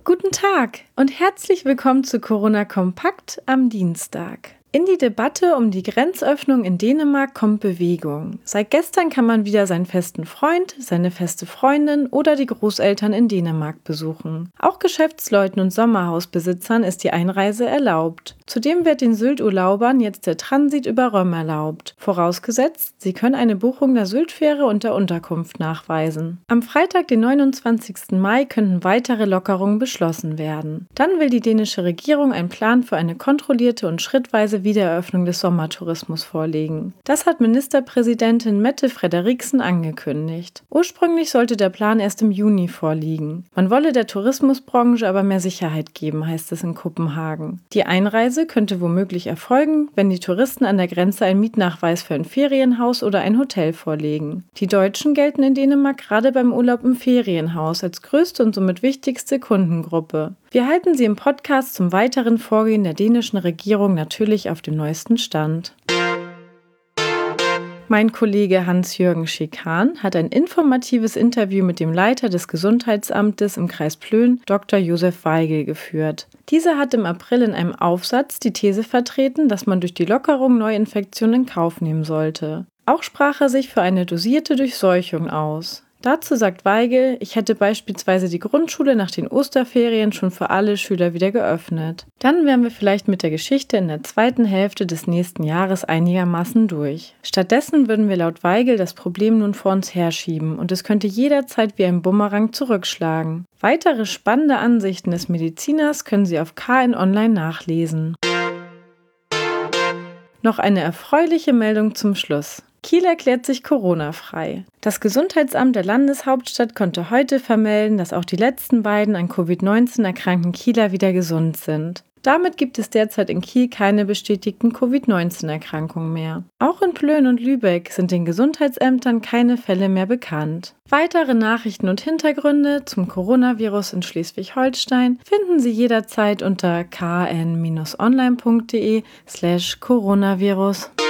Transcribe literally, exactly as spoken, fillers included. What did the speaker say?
Guten Tag und herzlich willkommen zu Corona Kompakt am Dienstag. In die Debatte um die Grenzöffnung in Dänemark kommt Bewegung. Seit gestern kann man wieder seinen festen Freund, seine feste Freundin oder die Großeltern in Dänemark besuchen. Auch Geschäftsleuten und Sommerhausbesitzern ist die Einreise erlaubt. Zudem wird den Sylt-Urlaubern jetzt der Transit über Røm erlaubt, vorausgesetzt, sie können eine Buchung der Syltfähre und der Unterkunft nachweisen. Am Freitag, den neunundzwanzigsten Mai, könnten weitere Lockerungen beschlossen werden. Dann will die dänische Regierung einen Plan für eine kontrollierte und schrittweise Wiedereröffnung des Sommertourismus vorlegen. Das hat Ministerpräsidentin Mette Frederiksen angekündigt. Ursprünglich sollte der Plan erst im Juni vorliegen. Man wolle der Tourismusbranche aber mehr Sicherheit geben, heißt es in Kopenhagen. Die Einreise könnte womöglich erfolgen, wenn die Touristen an der Grenze einen Mietnachweis für ein Ferienhaus oder ein Hotel vorlegen. Die Deutschen gelten in Dänemark gerade beim Urlaub im Ferienhaus als größte und somit wichtigste Kundengruppe. Wir halten Sie im Podcast zum weiteren Vorgehen der dänischen Regierung natürlich auf dem neuesten Stand. Mein Kollege Hans-Jürgen Schikan hat ein informatives Interview mit dem Leiter des Gesundheitsamtes im Kreis Plön, Doktor Josef Weigel, geführt. Dieser hat im April in einem Aufsatz die These vertreten, dass man durch die Lockerung Neuinfektionen in Kauf nehmen sollte. Auch sprach er sich für eine dosierte Durchseuchung aus. Dazu sagt Weigel, ich hätte beispielsweise die Grundschule nach den Osterferien schon für alle Schüler wieder geöffnet. Dann wären wir vielleicht mit der Geschichte in der zweiten Hälfte des nächsten Jahres einigermaßen durch. Stattdessen würden wir laut Weigel das Problem nun vor uns herschieben und es könnte jederzeit wie ein Bumerang zurückschlagen. Weitere spannende Ansichten des Mediziners können Sie auf K N Online nachlesen. Noch eine erfreuliche Meldung zum Schluss. Kiel erklärt sich Corona-frei. Das Gesundheitsamt der Landeshauptstadt konnte heute vermelden, dass auch die letzten beiden an Covid neunzehn erkrankten Kieler wieder gesund sind. Damit gibt es derzeit in Kiel keine bestätigten Covid neunzehn Erkrankungen mehr. Auch in Plön und Lübeck sind den Gesundheitsämtern keine Fälle mehr bekannt. Weitere Nachrichten und Hintergründe zum Coronavirus in Schleswig-Holstein finden Sie jederzeit unter k n Bindestrich online punkt de slash Coronavirus.